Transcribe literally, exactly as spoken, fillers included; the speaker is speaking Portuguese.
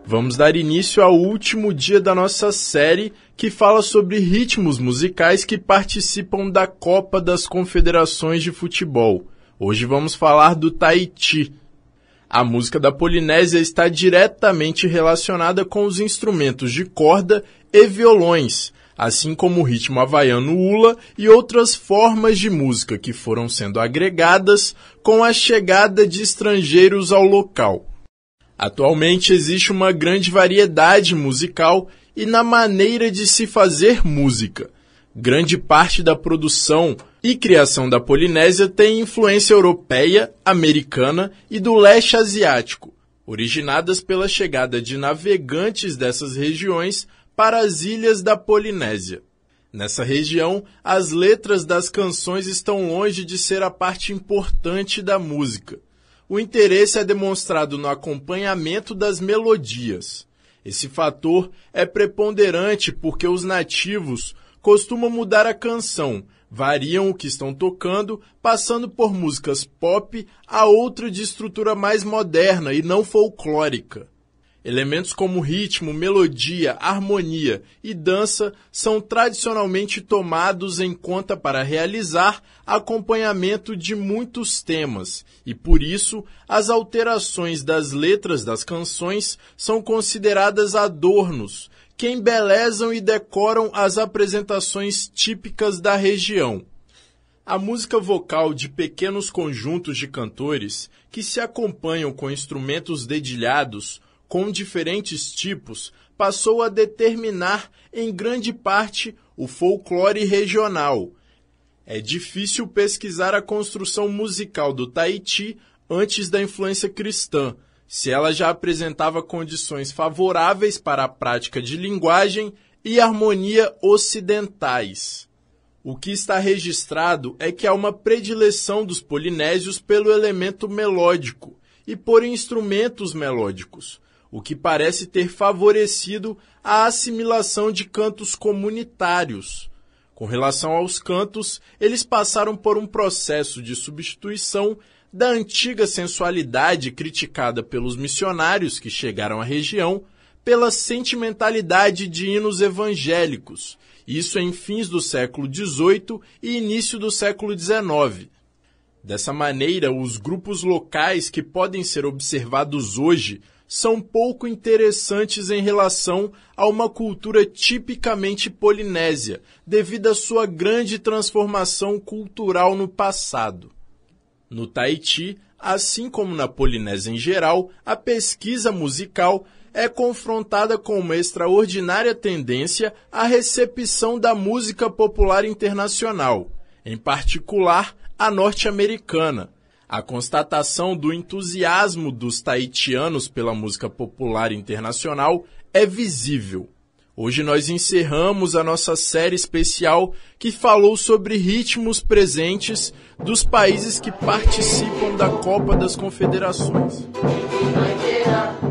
Vamos dar início ao último dia da nossa série, que fala sobre ritmos musicais que participam da Copa das Confederações de Futebol. Hoje vamos falar do Tahiti. A música da Polinésia está diretamente relacionada com os instrumentos de corda e violões, assim como o ritmo havaiano hula e outras formas de música que foram sendo agregadas com a chegada de estrangeiros ao local. Atualmente existe uma grande variedade musical e na maneira de se fazer música. Grande parte da produção e criação da Polinésia tem influência europeia, americana e do leste asiático, originadas pela chegada de navegantes dessas regiões para as ilhas da Polinésia. Nessa região, as letras das canções estão longe de ser a parte importante da música. O interesse é demonstrado no acompanhamento das melodias. Esse fator é preponderante porque os nativos costumam mudar a canção, variam o que estão tocando, passando por músicas pop a outra de estrutura mais moderna e não folclórica. Elementos como ritmo, melodia, harmonia e dança são tradicionalmente tomados em conta para realizar acompanhamento de muitos temas, e por isso as alterações das letras das canções são consideradas adornos, que embelezam e decoram as apresentações típicas da região. A música vocal de pequenos conjuntos de cantores que se acompanham com instrumentos dedilhados com diferentes tipos, passou a determinar, em grande parte, o folclore regional. É difícil pesquisar a construção musical do Tahiti antes da influência cristã, se ela já apresentava condições favoráveis para a prática de linguagem e harmonia ocidentais. O que está registrado é que há uma predileção dos polinésios pelo elemento melódico e por instrumentos melódicos, o que parece ter favorecido a assimilação de cantos comunitários. Com relação aos cantos, eles passaram por um processo de substituição da antiga sensualidade criticada pelos missionários que chegaram à região pela sentimentalidade de hinos evangélicos, isso em fins do século dezoito e início do século dezenove. Dessa maneira, os grupos locais que podem ser observados hoje são pouco interessantes em relação a uma cultura tipicamente polinésia, devido à sua grande transformação cultural no passado. No Tahiti, assim como na Polinésia em geral, a pesquisa musical é confrontada com uma extraordinária tendência à recepção da música popular internacional, em particular a norte-americana. A constatação do entusiasmo dos tahitianos pela música popular internacional é visível. Hoje nós encerramos a nossa série especial que falou sobre ritmos presentes dos países que participam da Copa das Confederações.